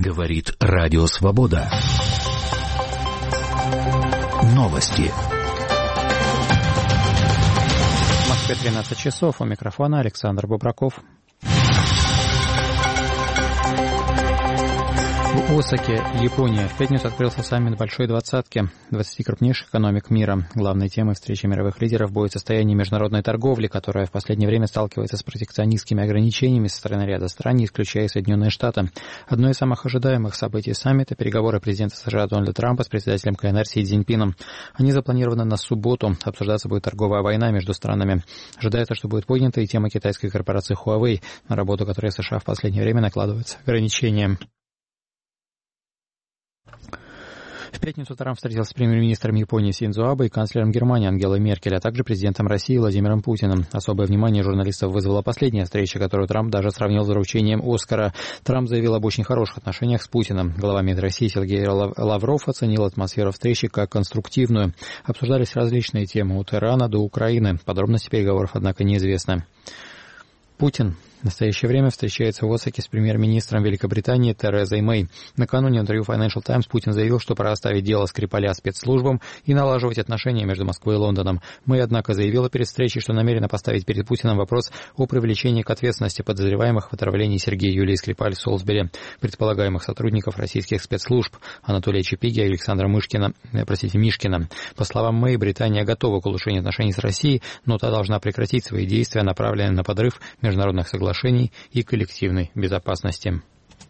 Говорит Радио Свобода. Новости. В Москве 13 часов. У микрофона Александр Бобраков. В Осаке, Япония, в пятницу открылся саммит Большой Двадцатки, 20 крупнейших экономик мира. Главной темой встречи мировых лидеров будет состояние международной торговли, которая в последнее время сталкивается с протекционистскими ограничениями со стороны ряда стран, не исключая Соединенные Штаты. Одно из самых ожидаемых событий саммита – переговоры президента США Дональда Трампа с председателем КНР Си Цзиньпином. Они запланированы на субботу. Обсуждаться будет торговая война между странами. Ожидается, что будет поднята и тема китайской корпорации Huawei, на работу которой США в последнее время накладываются ограничения. В пятницу Трамп встретился с премьер-министром Японии Синдзо Абе и канцлером Германии Ангелой Меркель, а также президентом России Владимиром Путиным. Особое внимание журналистов вызвала последняя встреча, которую Трамп даже сравнил с вручением «Оскара». Трамп заявил об очень хороших отношениях с Путиным. Глава МИД России Сергей Лавров оценил атмосферу встречи как конструктивную. Обсуждались различные темы от Ирана до Украины. Подробности переговоров, однако, неизвестны. Путин в настоящее время встречается в Осаке с премьер-министром Великобритании Терезой Мэй. Накануне в интервью Financial Times Путин заявил, что пора оставить дело Скрипаля спецслужбам и налаживать отношения между Москвой и Лондоном. Мэй, однако, заявила перед встречей, что намерена поставить перед Путиным вопрос о привлечении к ответственности подозреваемых в отравлении Сергея Юлии Скрипаль в Солсбери, предполагаемых сотрудников российских спецслужб Анатолия Чапиги и Александра Мишкина. По словам Мэй, Британия готова к улучшению отношений с Россией, но та должна прекратить свои действия, направленные на подрыв международных соглашений и коллективной безопасности.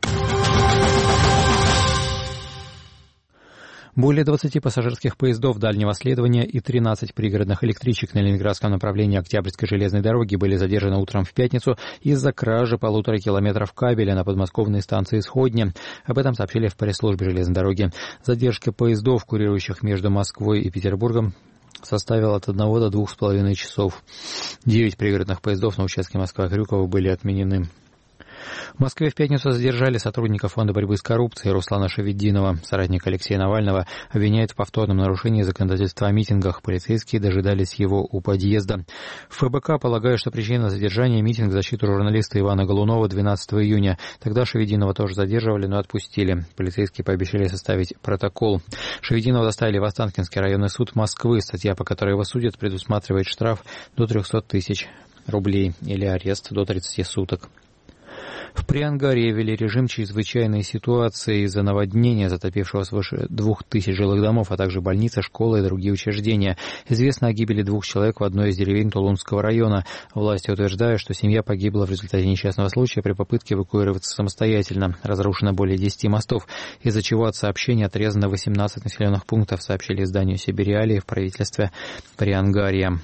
Более 20 пассажирских поездов дальнего следования и 13 пригородных электричек на ленинградском направлении Октябрьской железной дороги были задержаны утром в пятницу из-за кражи 1,5 километров кабеля на подмосковной станции Сходня. Об этом сообщили в пресс-службе железной дороги. Задержка поездов, курирующих между Москвой и Петербургом, составил от 1 до 2,5 часов. 9 пригородных поездов на участке Москва-Крюково были отменены. В Москве в пятницу задержали сотрудника Фонда борьбы с коррупцией Руслана Шаведдинова. Соратник Алексея Навального обвиняет в повторном нарушении законодательства о митингах. Полицейские дожидались его у подъезда. ФБК полагает, что причина задержания — митинг в защиту журналиста Ивана Голунова 12 июня. Тогда Шаведдинова тоже задерживали, но отпустили. Полицейские пообещали составить протокол. Шаведдинова доставили в Останкинский районный суд Москвы. Статья, по которой его судят, предусматривает штраф до 300 тысяч рублей или арест до 30 суток. В Приангарии ввели режим чрезвычайной ситуации из-за наводнения, затопившего свыше 2000 жилых домов, а также больницы, школы и другие учреждения. Известно о гибели 2 человек в одной из деревень Тулунского района. Власти утверждают, что семья погибла в результате несчастного случая при попытке эвакуироваться самостоятельно. Разрушено более 10 мостов, из-за чего от сообщения отрезано 18 населенных пунктов, сообщили изданию «Сибириалии» в правительстве Приангария.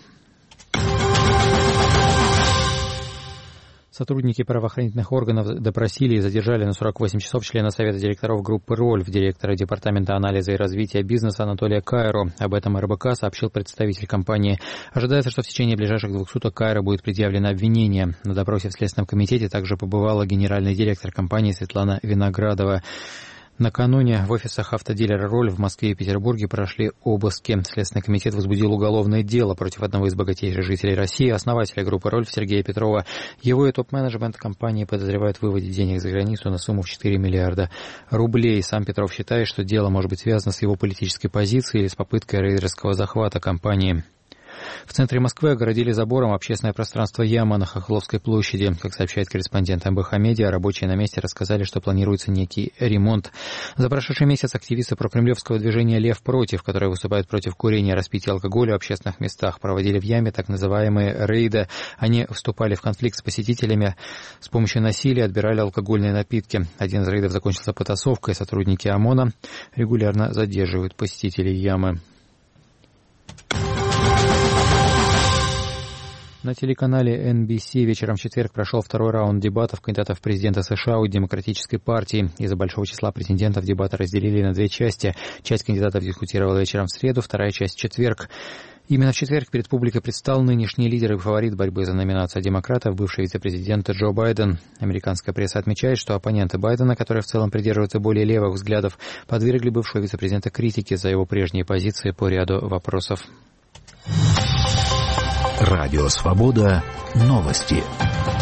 Сотрудники правоохранительных органов допросили и задержали на 48 часов члена Совета директоров группы «Рольф», директора Департамента анализа и развития бизнеса Анатолия Кайро. Об этом РБК сообщил представитель компании. Ожидается, что в течение ближайших 2 суток Кайро будет предъявлено обвинение. На допросе в Следственном комитете также побывала генеральный директор компании Светлана Виноградова. Накануне в офисах автодилера «Роль» в Москве и Петербурге прошли обыски. Следственный комитет возбудил уголовное дело против одного из богатейших жителей России, основателя группы «Роль» Сергея Петрова. Его и топ-менеджмент компании подозревают в выводе денег за границу на сумму в 4 миллиарда рублей. Сам Петров считает, что дело может быть связано с его политической позицией или с попыткой рейдерского захвата компании. В центре Москвы огородили забором общественное пространство «Яма» на Хохловской площади. Как сообщает корреспондент МБХ Медиа, рабочие на месте рассказали, что планируется некий ремонт. За прошедший месяц активисты прокремлевского движения «Лев против», которое выступает против курения и распития алкоголя в общественных местах, проводили в Яме так называемые рейды. Они вступали в конфликт с посетителями, с помощью насилия отбирали алкогольные напитки. Один из рейдов закончился потасовкой. Сотрудники ОМОНа регулярно задерживают посетителей Ямы. На телеканале NBC вечером в четверг прошел 2-й раунд дебатов кандидатов в президенты США от Демократической партии. Из-за большого числа претендентов дебаты разделили на 2 части. Часть кандидатов дискутировала вечером в среду, вторая часть в четверг. Именно в четверг перед публикой предстал нынешний лидер и фаворит борьбы за номинацию демократов, бывший вице-президент Джо Байден. Американская пресса отмечает, что оппоненты Байдена, которые в целом придерживаются более левых взглядов, подвергли бывшего вице-президента критике за его прежние позиции по ряду вопросов. Радио Свобода. Новости.